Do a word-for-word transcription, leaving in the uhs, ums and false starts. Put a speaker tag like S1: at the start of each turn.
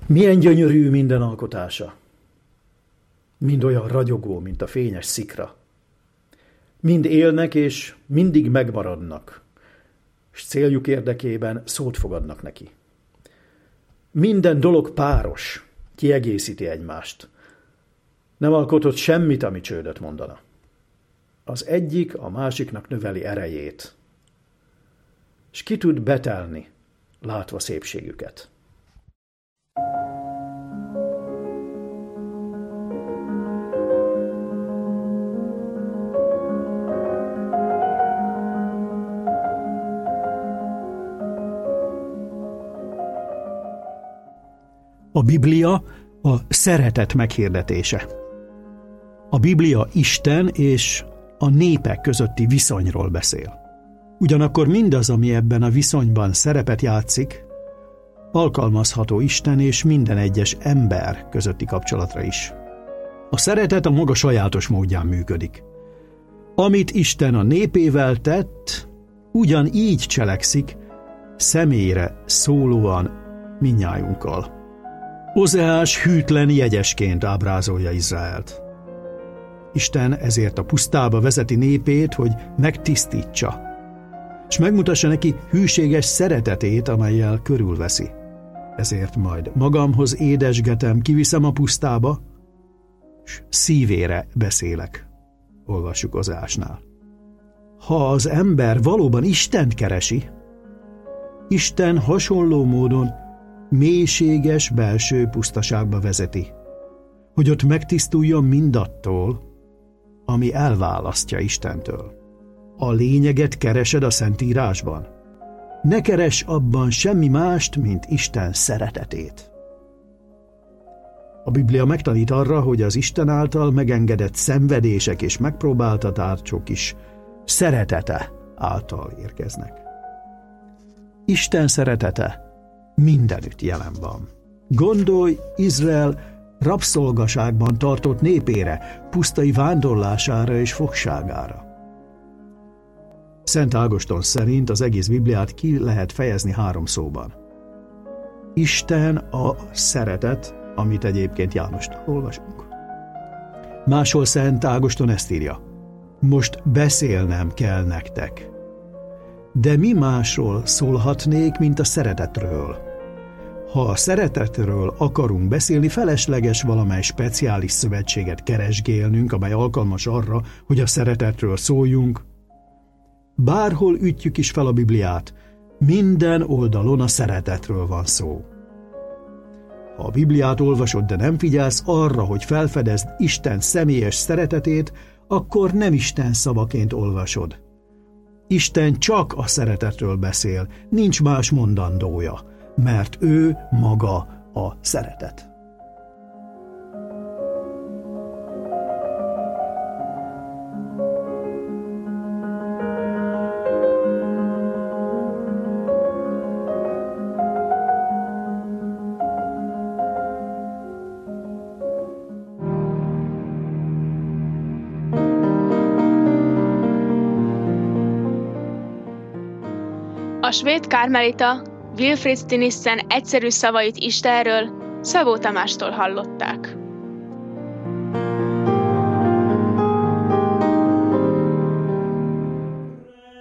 S1: Milyen gyönyörű minden alkotása. Mind olyan ragyogó, mint a fényes szikra. Mind élnek és mindig megmaradnak, s céljuk érdekében szót fogadnak neki. Minden dolog páros, kiegészíti egymást. Nem alkotott semmit, ami csődöt mondana. Az egyik a másiknak növeli erejét, s ki tud betelni, látva szépségüket. A Biblia a szeretet meghirdetése. A Biblia Isten és a népek közötti viszonyról beszél. Ugyanakkor mindaz, ami ebben a viszonyban szerepet játszik, alkalmazható Isten és minden egyes ember közötti kapcsolatra is. A szeretet a maga sajátos módján működik. Amit Isten a népével tett, ugyanígy cselekszik, személyre szólóan mindnyájunkkal. Ozeás hűtlen jegyesként ábrázolja Izraelt. Isten ezért a pusztába vezeti népét, hogy megtisztítsa, és megmutassa neki hűséges szeretetét, amellyel körülveszi. Ezért majd magamhoz édesgetem, kiviszem a pusztába, és szívére beszélek. Olvassuk Ozeásnál. Ha az ember valóban Istent keresi, Isten hasonló módon mélységes belső pusztaságba vezeti, hogy ott megtisztuljon mindattól, ami elválasztja Istentől. A lényeget keresed a Szentírásban? Ne keres abban semmi mást, mint Isten szeretetét. A Biblia megtanít arra, hogy az Isten által megengedett szenvedések és megpróbáltatások is szeretete által érkeznek. Isten szeretete mindenütt jelen van. Gondolj Izrael rabszolgaságban tartott népére, pusztai vándorlására és fogságára. Szent Ágoston szerint az egész Bibliát ki lehet fejezni három szóban. Isten a szeretet, amit egyébként Jánosnál olvasunk. Máshol Szent Ágoston ezt írja: most beszélnem kell nektek. De mi másról szólhatnék, mint a szeretetről? Ha a szeretetről akarunk beszélni, felesleges valamely speciális szövetséget keresgélnünk, amely alkalmas arra, hogy a szeretetről szóljunk. Bárhol ütjük is fel a Bibliát, minden oldalon a szeretetről van szó. Ha a Bibliát olvasod, de nem figyelsz arra, hogy felfedezd Isten személyes szeretetét, akkor nem Isten szavaként olvasod. Isten csak a szeretetről beszél, nincs más mondandója, mert ő maga a szeretet.
S2: A svéd kármelita Wilfrid Stinissen egyszerű szavait Istenről Szabó Tamástól hallották.